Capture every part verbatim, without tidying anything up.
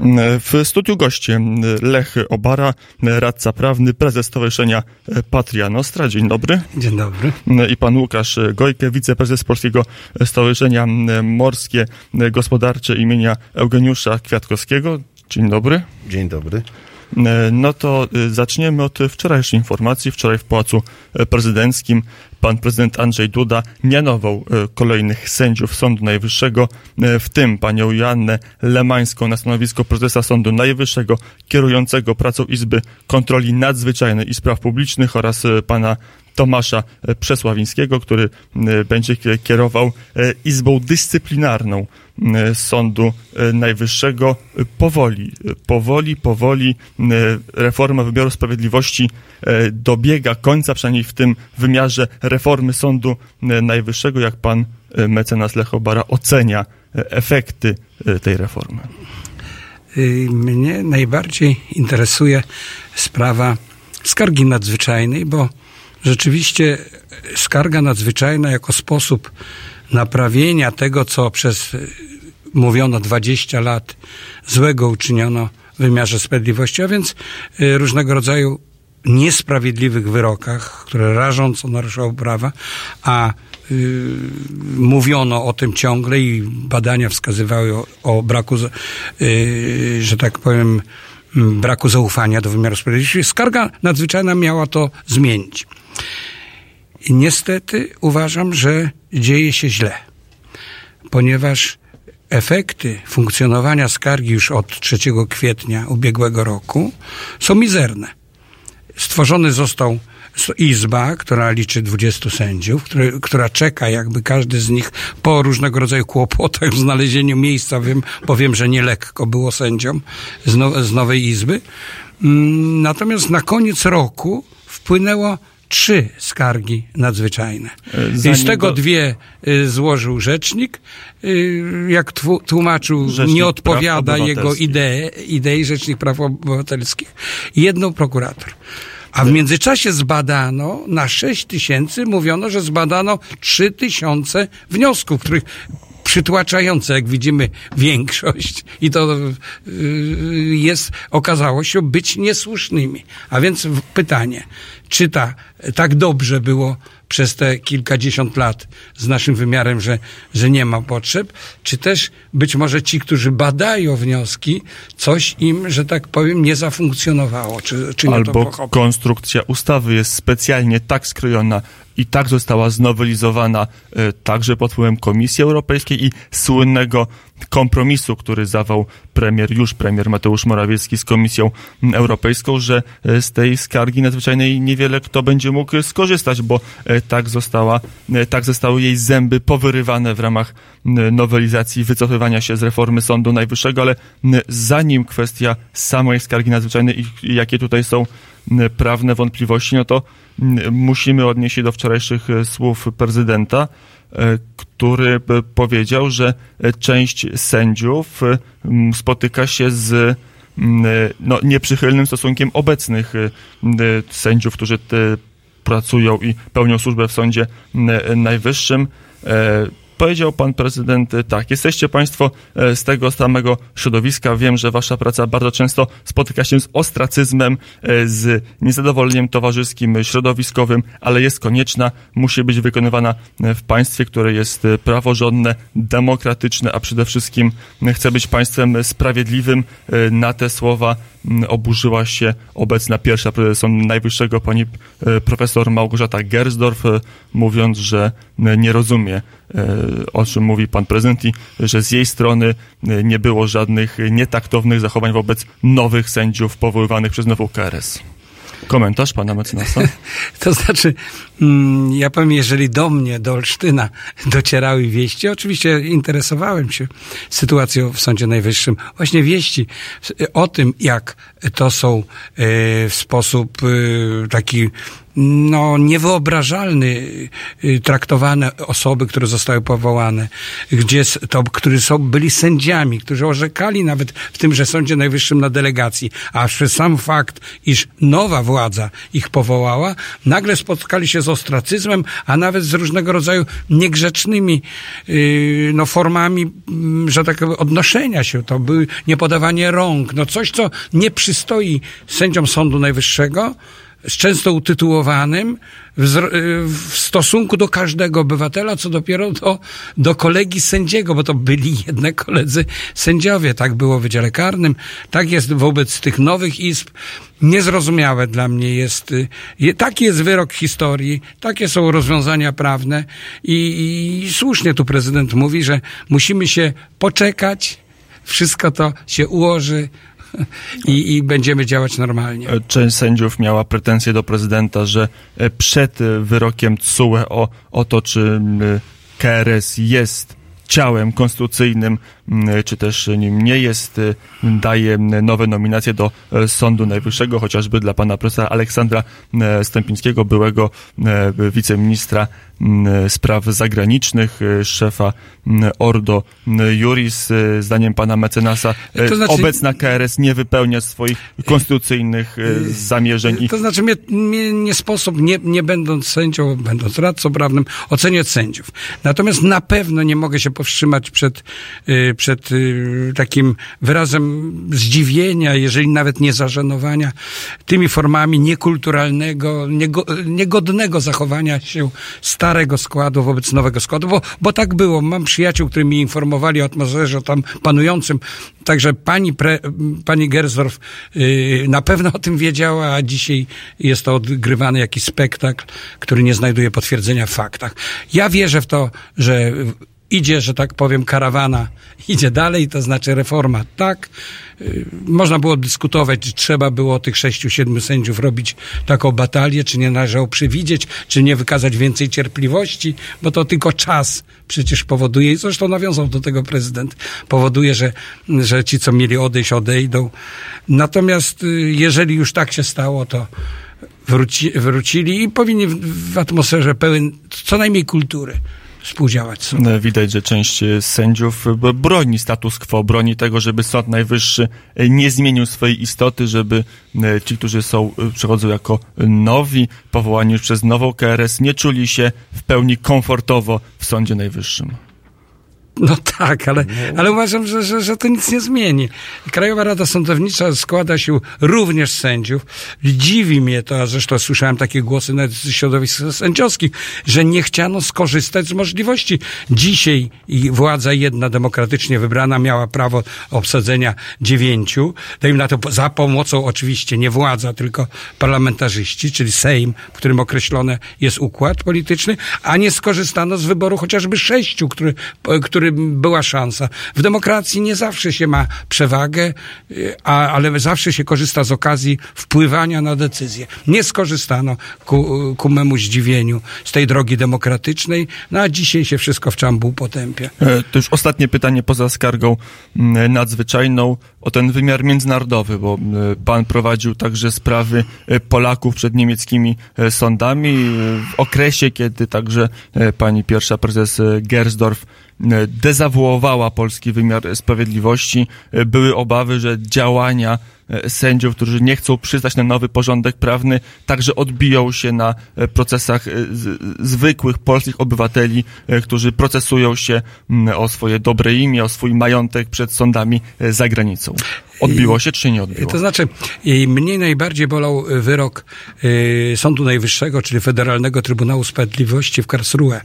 W studiu goście Lech Obara, radca prawny, prezes Stowarzyszenia Patria Nostra. Dzień dobry. Dzień dobry. I pan Łukasz Gojke, wiceprezes Polskiego Stowarzyszenia Morskie Gospodarcze imienia Eugeniusza Kwiatkowskiego. Dzień dobry. Dzień dobry. No to zaczniemy od wczorajszej informacji. Wczoraj w Pałacu Prezydenckim pan prezydent Andrzej Duda mianował kolejnych sędziów Sądu Najwyższego, w tym panią Joannę Lemańską na stanowisko prezesa Sądu Najwyższego, kierującego pracą Izby Kontroli Nadzwyczajnej i Spraw Publicznych, oraz pana Tomasza Przesławińskiego, który będzie kierował Izbą Dyscyplinarną Sądu Najwyższego. Powoli, powoli, powoli reforma wymiaru sprawiedliwości dobiega końca, przynajmniej w tym wymiarze reformy Sądu Najwyższego. Jak pan mecenas Lech Obara ocenia efekty tej reformy? Mnie najbardziej interesuje sprawa skargi nadzwyczajnej, bo rzeczywiście skarga nadzwyczajna jako sposób naprawienia tego, co przez, mówiono, dwadzieścia lat złego uczyniono w wymiarze sprawiedliwości, a więc różnego rodzaju niesprawiedliwych wyrokach, które rażąco naruszały prawa, a yy, mówiono o tym ciągle i badania wskazywały o, o braku, yy, że tak powiem, braku zaufania do wymiaru sprawiedliwości. Skarga nadzwyczajna miała to zmienić. I niestety uważam, że dzieje się źle, ponieważ efekty funkcjonowania skargi już od trzeciego kwietnia ubiegłego roku są mizerne. Stworzony został izba, która liczy dwudziestu sędziów, który, która czeka, jakby każdy z nich po różnego rodzaju kłopotach w znalezieniu miejsca, wiem, bo wiem, że nie lekko było sędziom z, no, z nowej izby. Natomiast na koniec roku wpłynęło trzy skargi nadzwyczajne. Zanim I z tego do... dwie y, złożył rzecznik. Y, jak twu, tłumaczył, rzecznik nie odpowiada jego idee, idei Rzecznik Praw Obywatelskich. Jedną prokurator. A w międzyczasie zbadano na sześć tysięcy, mówiono, że zbadano trzy tysiące wniosków, których przytłaczające, jak widzimy, większość, i to jest, okazało się być niesłusznymi. A więc pytanie, czy ta, tak dobrze było przez te kilkadziesiąt lat z naszym wymiarem, że, że nie ma potrzeb, czy też być może ci, którzy badają wnioski, coś im, że tak powiem, nie zafunkcjonowało. Czy, czy nie Albo to konstrukcja ustawy jest specjalnie tak skrojona i tak została znowelizowana y, także pod wpływem Komisji Europejskiej i słynnego kompromisu, który zawarł premier, już premier Mateusz Morawiecki z Komisją Europejską, że y, z tej skargi nadzwyczajnej niewiele kto będzie mógł skorzystać, bo y, tak została, y, tak zostały jej zęby powyrywane w ramach y, nowelizacji, wycofywania się z reformy Sądu Najwyższego, ale y, zanim kwestia samej skargi nadzwyczajnej i jakie tutaj są y, prawne wątpliwości, no to y, musimy odnieść się do wczorajszych y, słów prezydenta, który powiedział, że część sędziów spotyka się z no, nieprzychylnym stosunkiem obecnych sędziów, którzy pracują i pełnią służbę w Sądzie Najwyższym. Powiedział pan prezydent tak: jesteście państwo z tego samego środowiska, wiem, że wasza praca bardzo często spotyka się z ostracyzmem, z niezadowoleniem towarzyskim, środowiskowym, ale jest konieczna, musi być wykonywana w państwie, które jest praworządne, demokratyczne, a przede wszystkim chce być państwem sprawiedliwym. Na te słowa oburzyła się obecna pierwsza prezes Sądu Najwyższego, pani profesor Małgorzata Gersdorf, mówiąc, że nie rozumie, o czym mówi pan prezydent, i że z jej strony nie było żadnych nietaktownych zachowań wobec nowych sędziów powoływanych przez nową K R S. Komentarz pana mecenasa? To znaczy, ja powiem, jeżeli do mnie, do Olsztyna docierały wieści, oczywiście interesowałem się sytuacją w Sądzie Najwyższym, właśnie wieści o tym, jak to są w sposób taki no niewyobrażalny traktowane osoby, które zostały powołane, gdzie to, którzy są, byli sędziami, którzy orzekali nawet w tymże Sądzie Najwyższym na delegacji, a przez sam fakt, iż nowa władza ich powołała, nagle spotkali się z ostracyzmem, a nawet z różnego rodzaju niegrzecznymi no formami, że tak powiem, odnoszenia się. To były niepodawanie rąk, no coś, co nie przystoi sędziom Sądu Najwyższego, często utytułowanym w, w stosunku do każdego obywatela, co dopiero do, do kolegi sędziego, bo to byli jednak koledzy sędziowie. Tak było w Wydziale Karnym, tak jest wobec tych nowych izb. Niezrozumiałe dla mnie jest, taki jest wyrok historii, takie są rozwiązania prawne i, i słusznie tu prezydent mówi, że musimy się poczekać, wszystko to się ułoży, I, i będziemy działać normalnie. Część sędziów miała pretensje do prezydenta, że przed wyrokiem T S U E o, o to, czy K R S jest ciałem konstytucyjnym, czy też nim nie jest, daje nowe nominacje do Sądu Najwyższego, chociażby dla pana profesora Aleksandra Stępińskiego, byłego wiceministra spraw zagranicznych, szefa Ordo Juris. Zdaniem pana mecenasa to znaczy, obecna K R S nie wypełnia swoich konstytucyjnych zamierzeń. I... To znaczy mnie, mnie nie sposób, nie, nie będąc sędzią, będąc radcą prawnym, oceniać sędziów. Natomiast na pewno nie mogę się powstrzymać przed, przed takim wyrazem zdziwienia, jeżeli nawet nie zażenowania, tymi formami niekulturalnego, niego, niegodnego zachowania się starego składu wobec nowego składu, bo, bo tak było. Mam przyjaciół, którzy mi informowali o atmosferze tam panującym, także pani, pre, pani Gersdorf yy, na pewno o tym wiedziała, a dzisiaj jest to odgrywany jakiś spektakl, który nie znajduje potwierdzenia w faktach. Ja wierzę w to, że idzie, że tak powiem, karawana idzie dalej, to znaczy reforma. Tak, można było dyskutować, czy trzeba było tych sześciu, siedmiu sędziów robić taką batalię, czy nie należało przewidzieć, czy nie wykazać więcej cierpliwości, bo to tylko czas przecież powoduje, i zresztą nawiązał do tego prezydent, powoduje, że, że ci, co mieli odejść, odejdą. Natomiast jeżeli już tak się stało, to wróci, wrócili i powinni w, w atmosferze pełen co najmniej kultury współdziałać. Widać, że część sędziów broni status quo, broni tego, żeby Sąd Najwyższy nie zmienił swojej istoty, żeby ci, którzy są, przychodzą jako nowi, powołani już przez nową K R S, nie czuli się w pełni komfortowo w Sądzie Najwyższym. No tak, ale, ale uważam, że, że, że to nic nie zmieni. Krajowa Rada Sądownicza składa się również z sędziów. Dziwi mnie to, a zresztą słyszałem takie głosy nawet z środowisk sędziowskich, że nie chciano skorzystać z możliwości. Dzisiaj władza jedna demokratycznie wybrana miała prawo obsadzenia dziewięciu. Dajmy na to za pomocą oczywiście nie władza, tylko parlamentarzyści, czyli Sejm, w którym określony jest układ polityczny, a nie skorzystano z wyboru chociażby sześciu, który, który była szansa. W demokracji nie zawsze się ma przewagę, a, ale zawsze się korzysta z okazji wpływania na decyzje. Nie skorzystano ku, ku memu zdziwieniu z tej drogi demokratycznej, no a dzisiaj się wszystko w czambuł potępia. To już ostatnie pytanie poza skargą nadzwyczajną o ten wymiar międzynarodowy, bo pan prowadził także sprawy Polaków przed niemieckimi sądami w okresie, kiedy także pani pierwsza prezes Gersdorf dezawuowała polski wymiar sprawiedliwości. Były obawy, że działania sędziów, którzy nie chcą przystać na nowy porządek prawny, także odbiją się na procesach zwykłych polskich obywateli, którzy procesują się o swoje dobre imię, o swój majątek przed sądami za granicą. Odbiło się, czy nie odbiło? To znaczy, mnie najbardziej bolał wyrok Sądu Najwyższego, czyli Federalnego Trybunału Sprawiedliwości w Karlsruhe.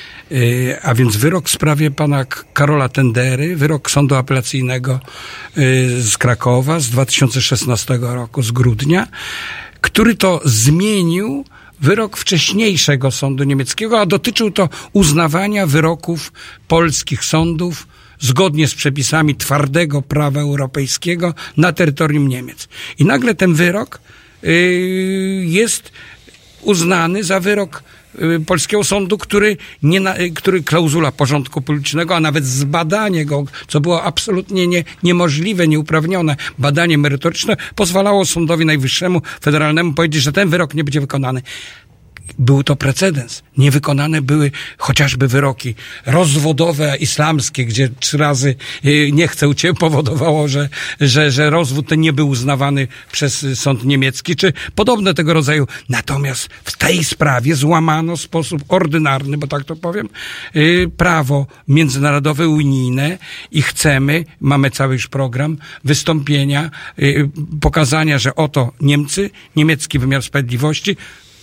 A więc wyrok w sprawie pana Karola Tendery, wyrok Sądu Apelacyjnego z Krakowa z dwa tysiące szesnastego roku, z grudnia, który to zmienił wyrok wcześniejszego sądu niemieckiego, a dotyczył to uznawania wyroków polskich sądów zgodnie z przepisami twardego prawa europejskiego na terytorium Niemiec. I nagle ten wyrok jest uznany za wyrok polskiego sądu, który, nie na, który klauzula porządku publicznego, a nawet zbadanie go, co było absolutnie nie, niemożliwe, nieuprawnione, badanie merytoryczne pozwalało Sądowi Najwyższemu, Federalnemu powiedzieć, że ten wyrok nie będzie wykonany. Był to precedens. Niewykonane były chociażby wyroki rozwodowe, islamskie, gdzie trzy razy nie chcę cię powodowało, że, że, że rozwód ten nie był uznawany przez sąd niemiecki, czy podobne tego rodzaju. Natomiast w tej sprawie złamano w sposób ordynarny, bo tak to powiem, prawo międzynarodowe, unijne i chcemy, mamy cały już program wystąpienia, pokazania, że oto Niemcy, niemiecki wymiar sprawiedliwości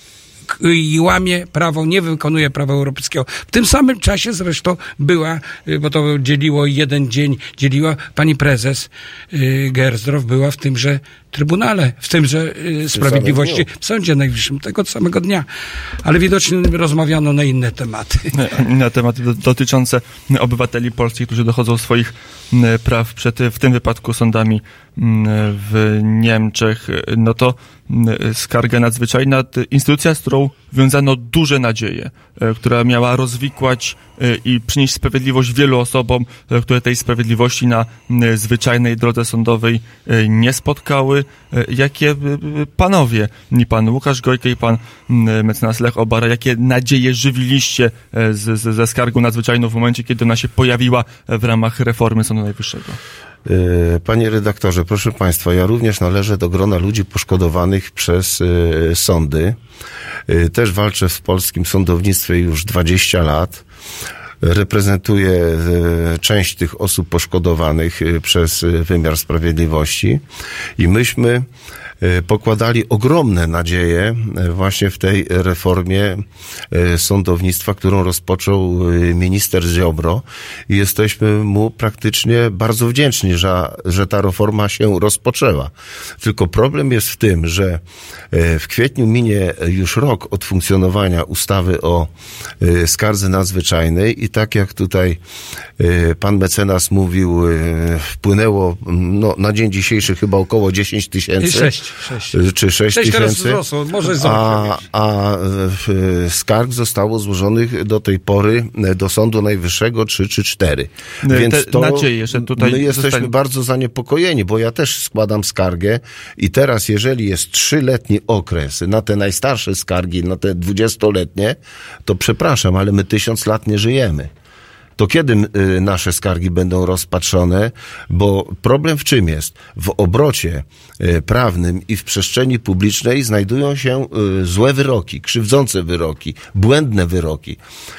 i łamie prawo, nie wykonuje prawa europejskiego. W tym samym czasie zresztą była, bo to dzieliło jeden dzień, dzieliła pani prezes Gersdorf była w tymże Trybunale, w tymże Sprawiedliwości, w Sądzie Najwyższym tego samego dnia. Ale widocznie rozmawiano na inne tematy. Na tematy dotyczące obywateli polskich, którzy dochodzą swoich praw przed, w tym wypadku, sądami w Niemczech. No to skarga nadzwyczajna, instytucja, z którą wiązano duże nadzieje, która miała rozwikłać i przynieść sprawiedliwość wielu osobom, które tej sprawiedliwości na zwyczajnej drodze sądowej nie spotkały. Jakie panowie, i pan Łukasz Gojko, i pan mecenas Lech Obara, jakie nadzieje żywiliście z, z, ze skargą nadzwyczajną w momencie, kiedy ona się pojawiła w ramach reformy Sądu Najwyższego? Panie redaktorze, proszę państwa, ja również należę do grona ludzi poszkodowanych przez y, sądy. Y, też walczę w polskim sądownictwie już dwadzieścia lat. Reprezentuję y, część tych osób poszkodowanych y, przez y, wymiar sprawiedliwości i myśmy y, pokładali ogromne nadzieje y, właśnie w tej reformie y, sądownictwa, którą rozpoczął y, minister Ziobro i jesteśmy mu praktycznie bardzo wdzięczni, że, że ta reforma się rozpoczęła. Tylko problem jest w tym, że y, w kwietniu minie już rok od funkcjonowania ustawy o y, skardze nadzwyczajnej i tak jak tutaj y, pan mecenas mówił, y, wpłynęło no, na dzień dzisiejszy chyba około dziesięć tysięcy. Sześć, sześć. Czy sześć tysięcy. Wzrosło, może a, a y, skarg zostało złożonych do tej pory do Sądu Najwyższego trzy czy cztery. Więc Te to nadzieję, że tutaj my jesteśmy zostanie... bardzo zaniepokojeni, bo ja też składam skargę i teraz jeżeli jest trzyletni okres na te najstarsze skargi, na te dwudziestoletnie, to przepraszam, ale my tysiąc lat nie żyjemy. To kiedy y, nasze skargi będą rozpatrzone? Bo problem w czym jest? W obrocie y, prawnym i w przestrzeni publicznej znajdują się y, złe wyroki, krzywdzące wyroki, błędne wyroki.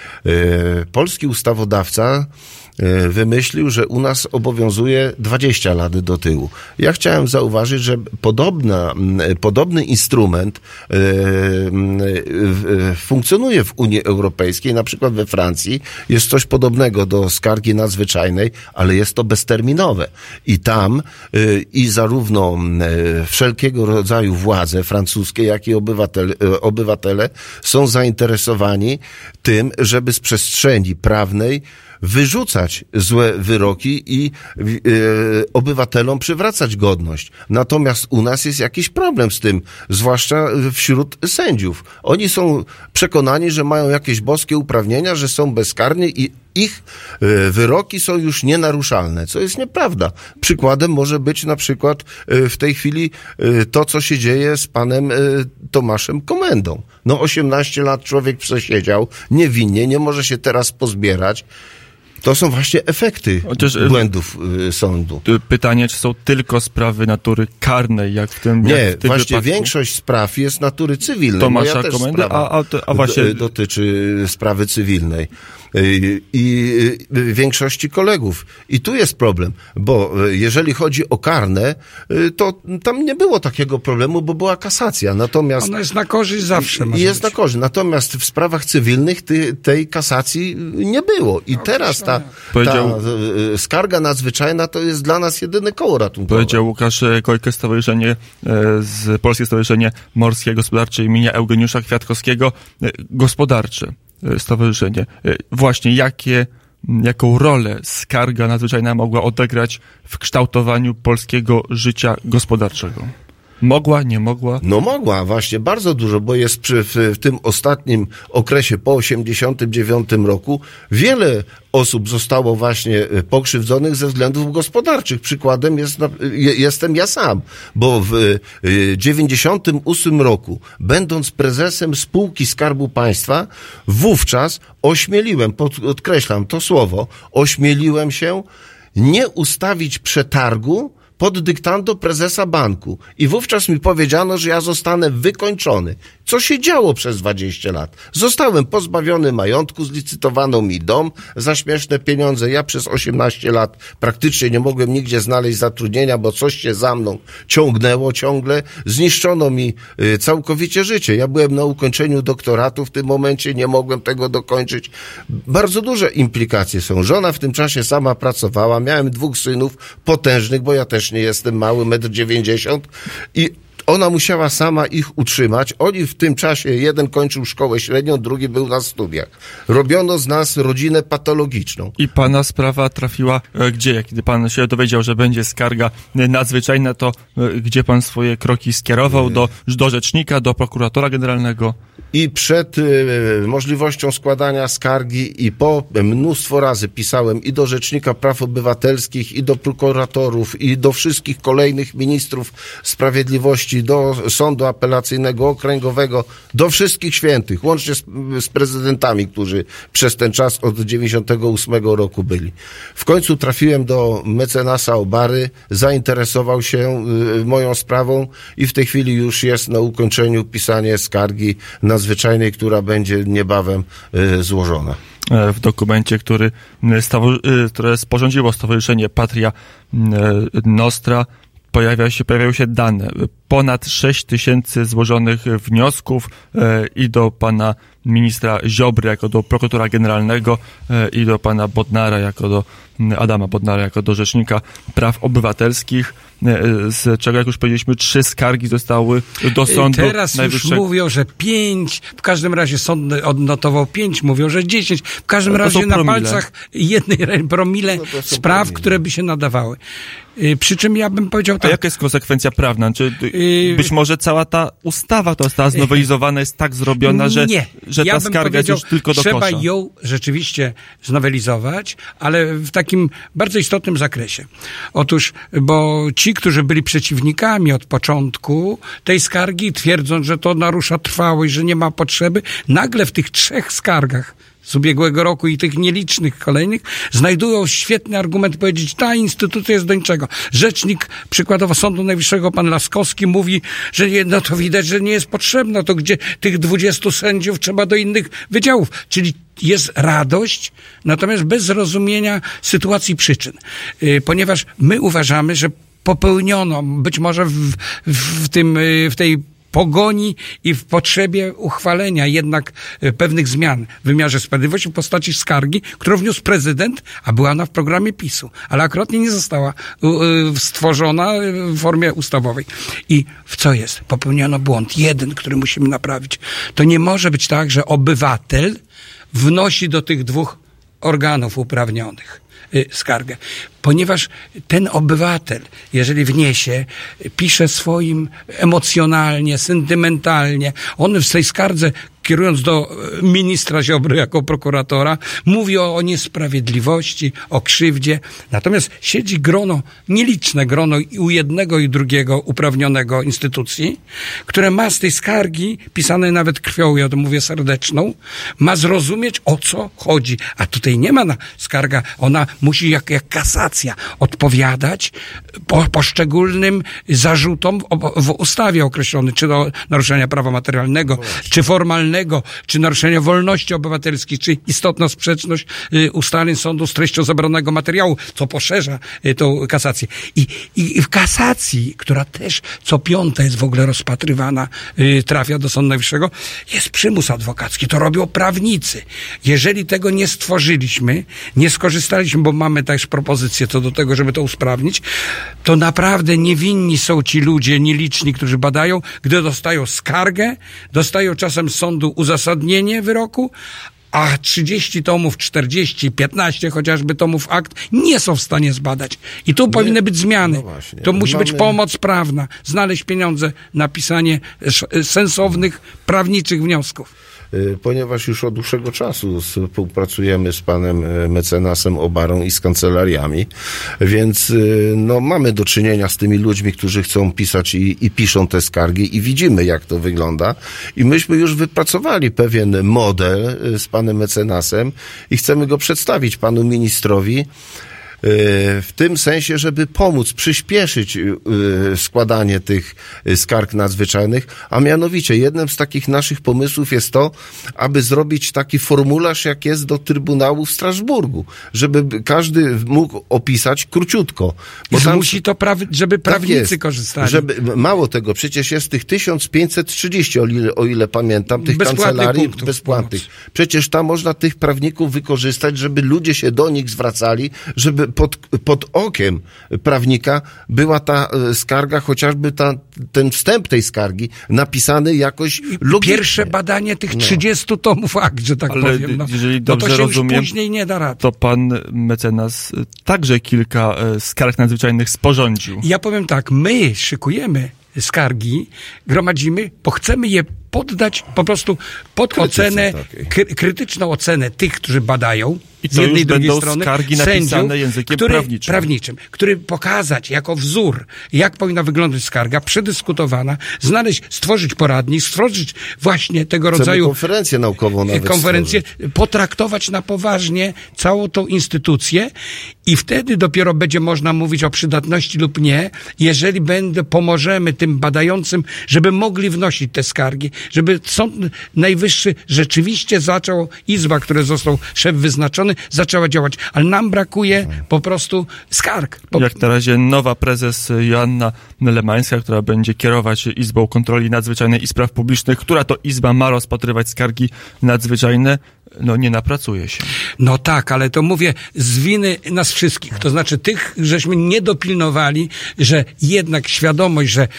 Y, polski ustawodawca wymyślił, że u nas obowiązuje dwadzieścia lat do tyłu. Ja chciałem zauważyć, że podobna, podobny instrument e, e, funkcjonuje w Unii Europejskiej, na przykład we Francji jest coś podobnego do skargi nadzwyczajnej, ale jest to bezterminowe. I tam e, i zarówno e, wszelkiego rodzaju władze francuskie, jak i obywatele, e, obywatele są zainteresowani tym, żeby z przestrzeni prawnej wyrzucać złe wyroki i y, obywatelom przywracać godność. Natomiast u nas jest jakiś problem z tym, zwłaszcza wśród sędziów. Oni są przekonani, że mają jakieś boskie uprawnienia, że są bezkarni i ich y, wyroki są już nienaruszalne, co jest nieprawda. Przykładem może być na przykład y, w tej chwili y, to, co się dzieje z panem y, Tomaszem Komendą. No osiemnaście lat człowiek przesiedział niewinnie, nie może się teraz pozbierać. To są właśnie efekty Chociaż, błędów y, sądu. Pytanie, czy są tylko sprawy natury karnej, jak w tym Nie, jak w tym właśnie wypadku? Większość spraw jest natury cywilnej. Tomasza Moja też Komendy, sprawa a, a, a właśnie... do, dotyczy sprawy cywilnej. I, i większości kolegów. I tu jest problem, bo jeżeli chodzi o karne, to tam nie było takiego problemu, bo była kasacja. Natomiast ona jest na korzyść zawsze. Jest na korzyść. Natomiast w sprawach cywilnych ty, tej kasacji nie było. I teraz ta, ta skarga nadzwyczajna to jest dla nas jedyne koło ratunkowe. Powiedział Łukasz Gojko, stowarzyszenie z Polskie Stowarzyszenie Morskie Gospodarcze imienia Eugeniusza Kwiatkowskiego. Gospodarcze stowarzyszenie. Właśnie jakie, jaką rolę skarga nadzwyczajna mogła odegrać w kształtowaniu polskiego życia gospodarczego? Mogła, nie mogła? No mogła, właśnie, bardzo dużo, bo jest przy, w, w tym ostatnim okresie po osiemdziesiątym dziewiątym roku wiele osób zostało właśnie pokrzywdzonych ze względów gospodarczych. Przykładem jest, jestem ja sam, bo w dziewięćdziesiątym ósmym roku, będąc prezesem spółki Skarbu Państwa, wówczas ośmieliłem, podkreślam to słowo, ośmieliłem się nie ustawić przetargu pod dyktando prezesa banku. I wówczas mi powiedziano, że ja zostanę wykończony. Co się działo przez dwadzieścia lat? Zostałem pozbawiony majątku, zlicytowano mi dom za śmieszne pieniądze. Ja przez osiemnaście lat praktycznie nie mogłem nigdzie znaleźć zatrudnienia, bo coś się za mną ciągnęło ciągle. Zniszczono mi y, całkowicie życie. Ja byłem na ukończeniu doktoratu w tym momencie, nie mogłem tego dokończyć. Bardzo duże implikacje są. Żona w tym czasie sama pracowała. Miałem dwóch synów potężnych, bo ja też nie jestem mały, metr dziewięćdziesiąt i ona musiała sama ich utrzymać. Oni w tym czasie, jeden kończył szkołę średnią, drugi był na studiach. Robiono z nas rodzinę patologiczną. I pana sprawa trafiła e, gdzie? Kiedy pan się dowiedział, że będzie skarga nadzwyczajna, to e, gdzie pan swoje kroki skierował? Do, do rzecznika, do prokuratora generalnego? I przed y, możliwością składania skargi i po mnóstwo razy pisałem i do Rzecznika Praw Obywatelskich, i do prokuratorów, i do wszystkich kolejnych ministrów sprawiedliwości, do Sądu Apelacyjnego, Okręgowego, do wszystkich świętych, łącznie z, z prezydentami, którzy przez ten czas od dziewięćdziesiątego ósmego roku byli. W końcu trafiłem do mecenasa Obary, zainteresował się y, moją sprawą i w tej chwili już jest na ukończeniu pisanie skargi nadzwyczajnej, która będzie niebawem y, złożona. W dokumencie, który, stało, które sporządziło Stowarzyszenie Patria Nostra, pojawia się, pojawiają się dane. Ponad sześć tysięcy złożonych wniosków e, i do pana ministra Ziobry jako do prokuratora generalnego e, i do pana Bodnara jako do Adama Bodnara jako do Rzecznika Praw Obywatelskich, e, z czego, jak już powiedzieliśmy, trzy skargi zostały do sądu Teraz najwyższego. już mówią, że pięć, w każdym razie sąd odnotował pięć, mówią, że dziesięć, w każdym razie na palcach jednej promile no spraw, promile. które by się nadawały. Przy czym ja bym powiedział tak. A jaka jest konsekwencja prawna? Czy być może cała ta ustawa, która została znowelizowana, jest tak zrobiona, że, nie. że ja ta skarga jest już tylko do trzeba kosza? Trzeba ją rzeczywiście znowelizować, ale w takim bardzo istotnym zakresie. Otóż, bo ci, którzy byli przeciwnikami od początku tej skargi, twierdząc, że to narusza trwałość, że nie ma potrzeby, nagle w tych trzech skargach z ubiegłego roku i tych nielicznych kolejnych znajdują świetny argument powiedzieć, ta instytucja jest do niczego. Rzecznik przykładowo Sądu Najwyższego, pan Laskowski, mówi, że nie, no to widać, że nie jest potrzebna, to gdzie tych dwudziestu sędziów trzeba do innych wydziałów. Czyli jest radość, natomiast bez zrozumienia sytuacji przyczyn. Yy, ponieważ my uważamy, że popełniono być może w, w, tym, w tej pogoni i w potrzebie uchwalenia jednak pewnych zmian w wymiarze sprawiedliwości w postaci skargi, którą wniósł prezydent, a była ona w programie PiSu, ale akurat nie została stworzona w formie ustawowej. I w co jest? Popełniono błąd. Jeden, który musimy naprawić. To nie może być tak, że obywatel wnosi do tych dwóch organów uprawnionych skargę. Ponieważ ten obywatel, jeżeli wniesie, pisze swoim emocjonalnie, sentymentalnie, on w tej skardze, kierując do ministra Ziobry jako prokuratora, mówi o, o niesprawiedliwości, o krzywdzie. Natomiast siedzi grono, nieliczne grono i u jednego i drugiego uprawnionego instytucji, które ma z tej skargi, pisanej nawet krwią, ja to mówię serdeczną, ma zrozumieć, o co chodzi. A tutaj nie ma na skarga, ona musi jak, jak kasacja odpowiadać po, poszczególnym zarzutom w, w ustawie określonych, czy do naruszenia prawa materialnego, czy formalnego, czy naruszenia wolności obywatelskiej, czy istotna sprzeczność y, ustaleń sądu z treścią zabranego materiału, co poszerza y, tą kasację. I, i, I w kasacji, która też co piąta jest w ogóle rozpatrywana, y, trafia do Sądu Najwyższego, jest przymus adwokacki. To robią prawnicy. Jeżeli tego nie stworzyliśmy, nie skorzystaliśmy, bo mamy też propozycję co do tego, żeby to usprawnić, to naprawdę niewinni są ci ludzie, nieliczni, którzy badają, gdy dostają skargę, dostają czasem z sądu uzasadnienie wyroku, a trzydzieści tomów, czterdzieści, piętnaście chociażby tomów akt nie są w stanie zbadać. I tu nie, powinny być zmiany. No właśnie, to musi mamy... być pomoc prawna, znaleźć pieniądze na pisanie sensownych, prawniczych wniosków. Ponieważ już od dłuższego czasu współpracujemy z panem mecenasem Obarą i z kancelariami, więc no, mamy do czynienia z tymi ludźmi, którzy chcą pisać i, i piszą te skargi i widzimy, jak to wygląda. I myśmy już wypracowali pewien model z panem mecenasem i chcemy go przedstawić panu ministrowi, w tym sensie, żeby pomóc, przyspieszyć składanie tych skarg nadzwyczajnych, a mianowicie jednym z takich naszych pomysłów jest to, aby zrobić taki formularz, jak jest do Trybunału w Strasburgu, żeby każdy mógł opisać króciutko. Bo I tam, musi to, prawi, żeby prawnicy tak korzystali. Żeby, mało tego, przecież jest tych tysiąc pięćset trzydzieści, o ile, o ile pamiętam, tych kancelarii bezpłatnych. Przecież tam można tych prawników wykorzystać, żeby ludzie się do nich zwracali, żeby Pod, pod okiem prawnika była ta skarga, chociażby ta, ten wstęp tej skargi napisany jakoś logicznie. Pierwsze badanie tych trzydziestu no. tomów akt, że tak Ale powiem. No, jeżeli dobrze no to się rozumiem, już później nie da rady. To pan mecenas także kilka skarg nadzwyczajnych sporządził. Ja powiem tak, my szykujemy skargi, gromadzimy, bo chcemy je poddać po prostu pod ocenę, kry, krytyczną ocenę tych, którzy badają, I z jednej i drugiej strony, skargi napisane językiem który, prawniczym. prawniczym, który pokazać jako wzór, jak powinna wyglądać skarga, przedyskutowana, znaleźć, stworzyć poradnik, stworzyć właśnie tego Chcemy rodzaju konferencję naukową nawet konferencję, stworzyć. potraktować na poważnie całą tą instytucję i wtedy dopiero będzie można mówić o przydatności lub nie, jeżeli będę, pomożemy tym badającym, żeby mogli wnosić te skargi, żeby Sąd Najwyższy rzeczywiście zaczął, Izba, która został szef wyznaczony, zaczęła działać. Ale nam brakuje po prostu skarg. Po... Jak na razie nowa prezes Joanna Lemańska, która będzie kierować Izbą Kontroli Nadzwyczajnej i Spraw Publicznych, która to Izba ma rozpatrywać skargi nadzwyczajne, no nie napracuje się. No tak, ale to mówię z winy nas wszystkich. To znaczy tych, żeśmy nie dopilnowali, że jednak świadomość, że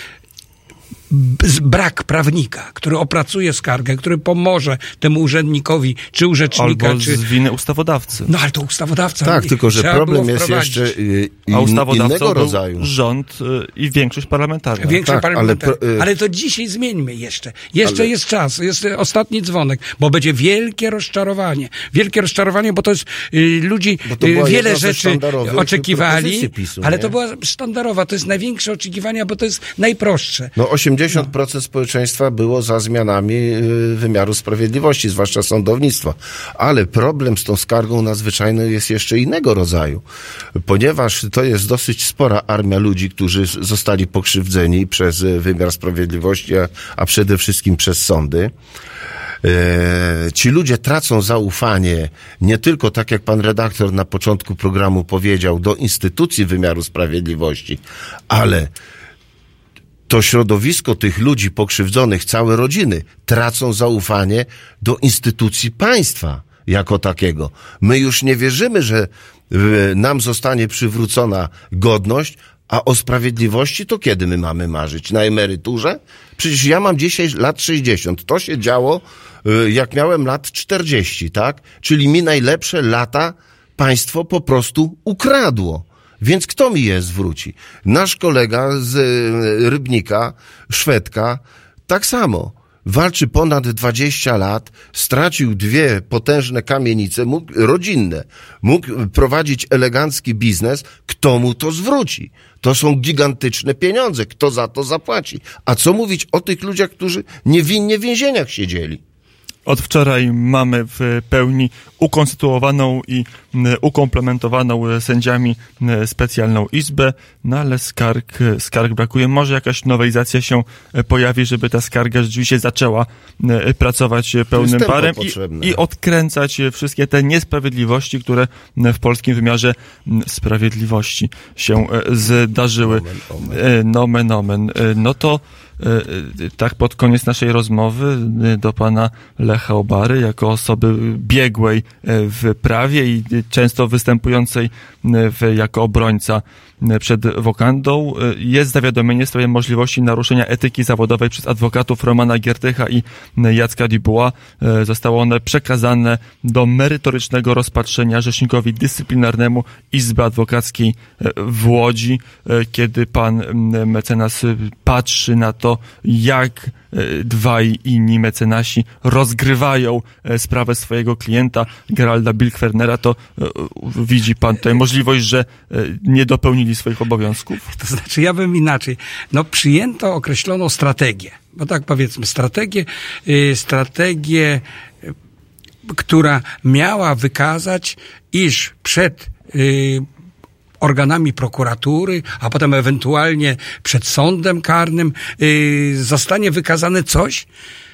brak prawnika, który opracuje skargę, który pomoże temu urzędnikowi, czy urzecznika, albo czy... z winy ustawodawcy. No ale to ustawodawca... Tak, tylko że problem jest jeszcze in, A ustawodawcą innego rodzaju. Rząd i większość parlamentarna. Większość tak, parlamentarna. Ale, pro, ale to dzisiaj zmieńmy jeszcze. Jeszcze ale... jest czas, jest ostatni dzwonek, bo będzie wielkie rozczarowanie. Wielkie rozczarowanie, bo to jest y, ludzi y, wiele rzeczy oczekiwali, PiSu, ale to była sztandarowa, to jest największe oczekiwania, bo to jest najprostsze. No osiemdziesiąt procent no. społeczeństwa było za zmianami wymiaru sprawiedliwości, zwłaszcza sądownictwa. Ale problem z tą skargą nadzwyczajną jest jeszcze innego rodzaju, ponieważ to jest dosyć spora armia ludzi, którzy zostali pokrzywdzeni przez wymiar sprawiedliwości, a, a przede wszystkim przez sądy. E, ci ludzie tracą zaufanie nie tylko, tak jak pan redaktor na początku programu powiedział, do instytucji wymiaru sprawiedliwości, ale to środowisko tych ludzi pokrzywdzonych, całe rodziny, tracą zaufanie do instytucji państwa jako takiego. My już nie wierzymy, że nam zostanie przywrócona godność, a o sprawiedliwości to kiedy my mamy marzyć? Na emeryturze? Przecież ja mam dzisiaj lat sześćdziesiąt. To się działo, jak miałem lat czterdzieści, tak? Czyli mi najlepsze lata państwo po prostu ukradło. Więc kto mi je zwróci? Nasz kolega z Rybnika, Szwedka, tak samo. Walczy ponad dwadzieścia lat, stracił dwie potężne kamienice, mógł, rodzinne. Mógł prowadzić elegancki biznes. Kto mu to zwróci? To są gigantyczne pieniądze. Kto za to zapłaci? A co mówić o tych ludziach, którzy niewinnie w więzieniach siedzieli? Od wczoraj mamy w pełni ukonstytuowaną i ukomplementowaną sędziami specjalną izbę, no ale skarg, skarg brakuje. Może jakaś nowelizacja się pojawi, żeby ta skarga rzeczywiście zaczęła pracować pełnym parem i, i odkręcać wszystkie te niesprawiedliwości, które w polskim wymiarze sprawiedliwości się zdarzyły. Nomen omen. No to tak pod koniec naszej rozmowy do pana Lecha Obary, jako osoby biegłej w prawie i często występującej w, jako obrońca przed wokandą. Jest zawiadomienie w sprawie możliwości naruszenia etyki zawodowej przez adwokatów Romana Giertycha i Jacka Dubois. Zostało one przekazane do merytorycznego rozpatrzenia Rzecznikowi Dyscyplinarnemu Izby Adwokackiej w Łodzi, kiedy pan mecenas patrzy na to, jak dwaj inni mecenasi rozgrywają sprawę swojego klienta, Geralda Birgfellnera, to widzi pan tutaj możliwość, że nie dopełnili swoich obowiązków? To znaczy, ja bym inaczej. No, przyjęto określoną strategię, bo tak powiedzmy, strategię, yy, strategię, yy, która miała wykazać, iż przed yy, organami prokuratury, a potem ewentualnie przed sądem karnym yy, zostanie wykazane coś,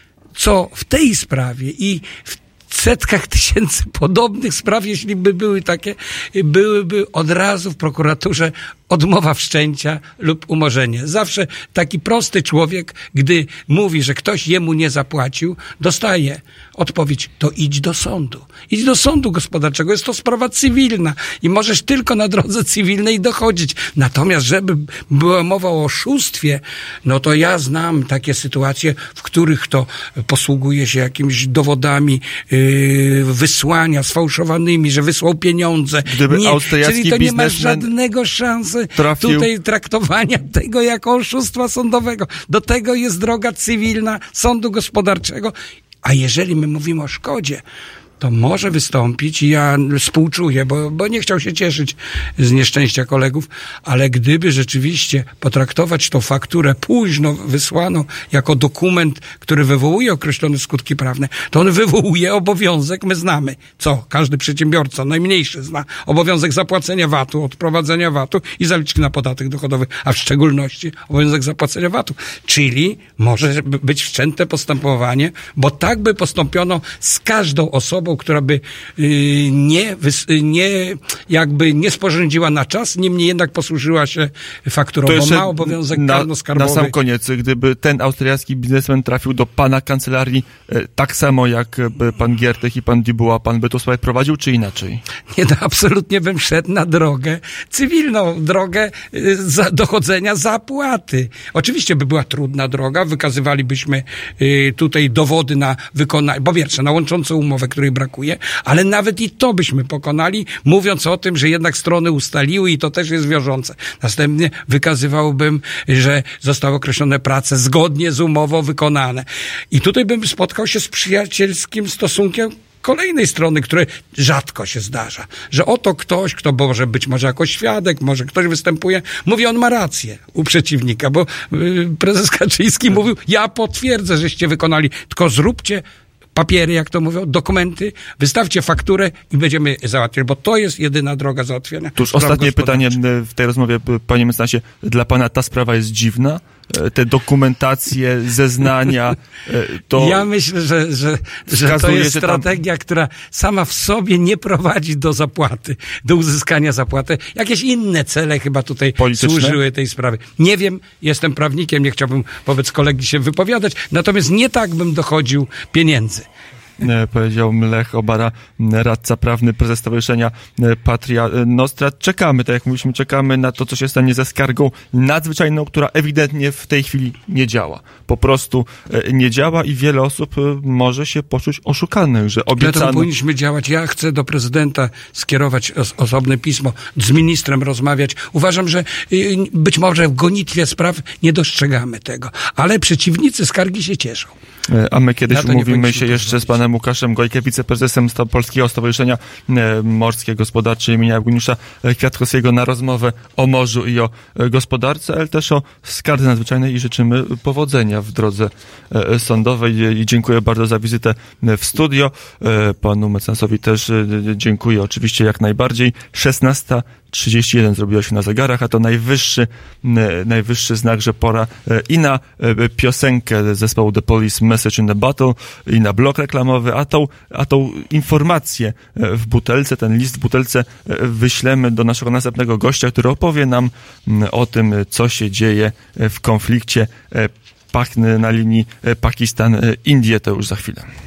co w tej sprawie i w setkach tysięcy podobnych spraw, jeśli by były takie, byłyby od razu w prokuraturze odmowa wszczęcia lub umorzenie. Zawsze taki prosty człowiek, gdy mówi, że ktoś jemu nie zapłacił, dostaje odpowiedź: to idź do sądu. Idź do sądu gospodarczego. Jest to sprawa cywilna i możesz tylko na drodze cywilnej dochodzić. Natomiast, żeby była mowa o oszustwie, no to ja znam takie sytuacje, w których to posługuje się jakimiś dowodami yy, wysłania sfałszowanymi, że wysłał pieniądze. Gdyby nie, austriacki czyli to nie ma biznesmen żadnego szansy trafił... tutaj traktowania tego jako oszustwa sądowego. Do tego jest droga cywilna sądu gospodarczego. A jeżeli my mówimy o szkodzie, to może wystąpić, i ja współczuję, bo, bo nie chciał się cieszyć z nieszczęścia kolegów, ale gdyby rzeczywiście potraktować tą fakturę późno wysłaną jako dokument, który wywołuje określone skutki prawne, to on wywołuje obowiązek, my znamy, co każdy przedsiębiorca, najmniejszy zna, obowiązek zapłacenia vatu, odprowadzenia vatu i zaliczki na podatek dochodowy, a w szczególności obowiązek zapłacenia vatu. Czyli może być wszczęte postępowanie, bo tak by postąpiono z każdą osobą, która by y, nie, wys- nie jakby nie sporządziła na czas, niemniej jednak posłużyła się fakturą, bo ma obowiązek karno-skarbowy. Na sam koniec, gdyby ten austriacki biznesmen trafił do pana kancelarii e, tak samo jak e, pan Giertych i pan Dubois, pan by to sprawę prowadził, czy inaczej? Nie, no absolutnie bym szedł na drogę cywilną, drogę y, za, dochodzenia zapłaty. Oczywiście by była trudna droga, wykazywalibyśmy y, tutaj dowody na wykonanie, po pierwsze, na łączącą umowę, której brakuje, ale nawet i to byśmy pokonali, mówiąc o tym, że jednak strony ustaliły i to też jest wiążące. Następnie wykazywałbym, że zostały określone prace zgodnie z umową wykonane. I tutaj bym spotkał się z przyjacielskim stosunkiem kolejnej strony, które rzadko się zdarza, że oto ktoś, kto może być może jako świadek, może ktoś występuje, mówi, on ma rację u przeciwnika, bo yy, prezes Kaczyński mówił, ja potwierdzę, żeście wykonali, tylko zróbcie papiery, jak to mówią, dokumenty, wystawcie fakturę i będziemy załatwiać, bo to jest jedyna droga załatwienia. Tuż ostatnie pytanie w tej rozmowie, panie mecenasie, dla pana ta sprawa jest dziwna? Te dokumentacje, zeznania, to... Ja myślę, że, że, że to jest strategia, tam... która sama w sobie nie prowadzi do zapłaty, do uzyskania zapłaty. Jakieś inne cele chyba tutaj polityczne służyły tej sprawie. Nie wiem, jestem prawnikiem, nie chciałbym wobec kolegi się wypowiadać, natomiast nie tak bym dochodził pieniędzy. Powiedział Lech Obara, radca prawny, prezes Stowarzyszenia Patria Nostra. Czekamy, tak jak mówiliśmy, czekamy na to, co się stanie ze skargą nadzwyczajną, która ewidentnie w tej chwili nie działa. Po prostu nie działa i wiele osób może się poczuć oszukanych, że obiecano... Dlatego powinniśmy działać. Ja chcę do prezydenta skierować os- osobne pismo, z ministrem rozmawiać. Uważam, że być może w gonitwie spraw nie dostrzegamy tego, ale przeciwnicy skargi się cieszą. A my kiedyś umówimy się jeszcze z panem Łukaszem Gojkiem, wiceprezesem Polskiego Stowarzyszenia Morskie Gospodarcze imienia Eugeniusza Kwiatkowskiego, na rozmowę o morzu i o gospodarce, ale też o skardze nadzwyczajnej i życzymy powodzenia w drodze sądowej. I dziękuję bardzo za wizytę w studio. Panu mecenasowi też dziękuję oczywiście jak najbardziej. szesnasta trzydzieści jeden zrobiło się na zegarach, a to najwyższy, najwyższy znak, że pora i na piosenkę zespołu The Police Message in the Bottle, i na blok reklamowy, a tą, a tą informację w butelce, ten list w butelce wyślemy do naszego następnego gościa, który opowie nam o tym, co się dzieje w konflikcie na linii Pakistan-Indie. To już za chwilę.